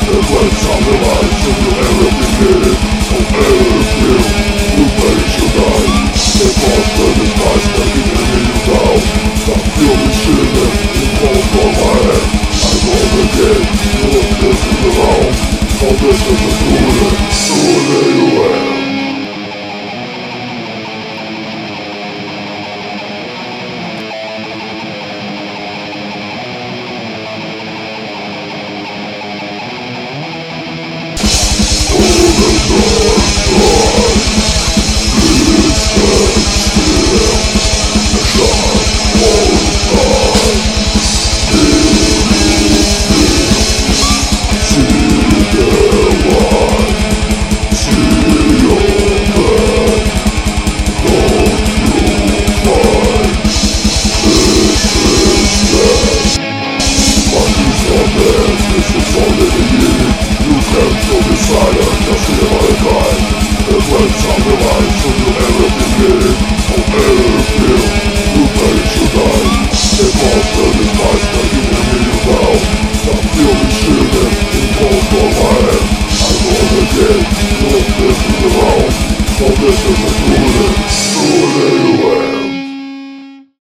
And when time arrives and your era begins, oh Airfield, you ready to die. The monster disguised making enemy you down. The fury shivering in cold from my head. I roll again.